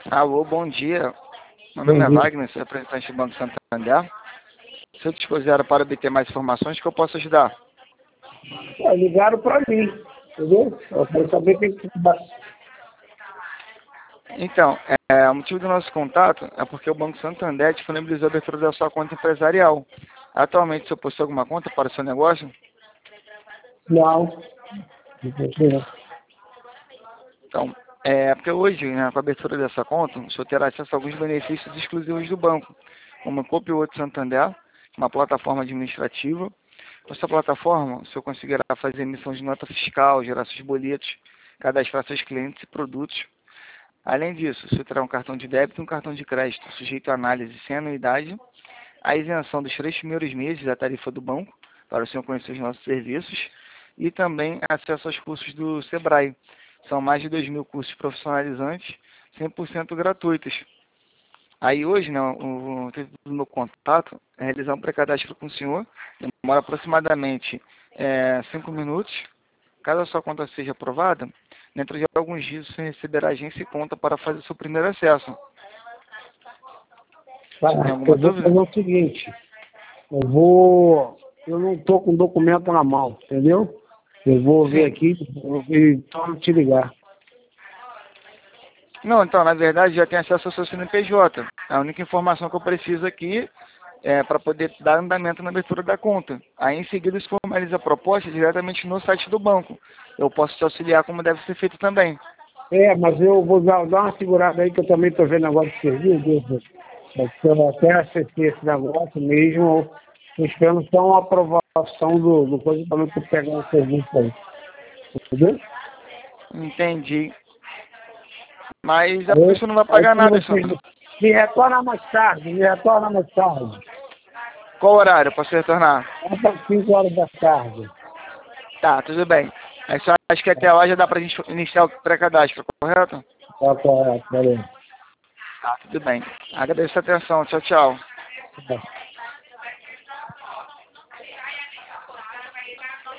Alô, bom dia. Meu Bom nome é dia. Wagner, sou representante do Banco Santander. Se eu te considero para obter mais informações, que eu posso ajudar? Ligaram para mim, entendeu? Eu quero saber quem que dá. Então, o motivo do nosso contato é porque o Banco Santander disponibilizou a abertura da sua conta empresarial. Atualmente, você possui alguma conta para o seu negócio? Não. Não precisa. Então, porque hoje, né, com a abertura dessa conta, o senhor terá acesso a alguns benefícios exclusivos do banco, como o Copa Outro Santander, uma plataforma administrativa. Com essa plataforma, o senhor conseguirá fazer emissão de nota fiscal, gerar seus boletos, cadastrar seus clientes e produtos. Além disso, o senhor terá um cartão de débito e um cartão de crédito, sujeito a análise sem anuidade, a isenção dos 3 primeiros meses da tarifa do banco, para o senhor conhecer os nossos serviços, e também acesso aos cursos do Sebrae. São mais de 2.000 cursos profissionalizantes, 100% gratuitos. Aí hoje, né, o intuito do meu contato é realizar um pré-cadastro com o senhor, demora aproximadamente 5 minutos. Caso a sua conta seja aprovada, dentro de alguns dias você receberá a agência e conta para fazer seu primeiro acesso. Tá, Você tem alguma eu vou dúvida? fazer o seguinte, eu não estou com documento na mão, entendeu? Eu vou ver Sim. aqui e torno te ligar. Não, então, na verdade, já tem acesso ao seu CNPJ. A única informação que eu preciso aqui é para poder dar andamento na abertura da conta. Aí, em seguida, se formaliza a proposta diretamente no site do banco. Eu posso te auxiliar como deve ser feito também. Mas eu vou dar uma segurada aí que eu também estou vendo negócio de serviço. Eu até acessei esse negócio mesmo, tô esperando só uma aprovação do coisa também para pegar o serviço aí. Entendeu? Entendi. Mas é porque Aí, você não vai aí pagar quando nada, você senhor. me retorna mais tarde, me retorna mais tarde. Qual horário para você retornar? Lá para 5 horas da tarde. Tá, tudo bem. Aí só acho que até lá já dá para a gente iniciar o pré-cadastro, correto? Tá correto, valeu. Tá, tudo bem. Agradeço a atenção. Tchau, tchau. Tá.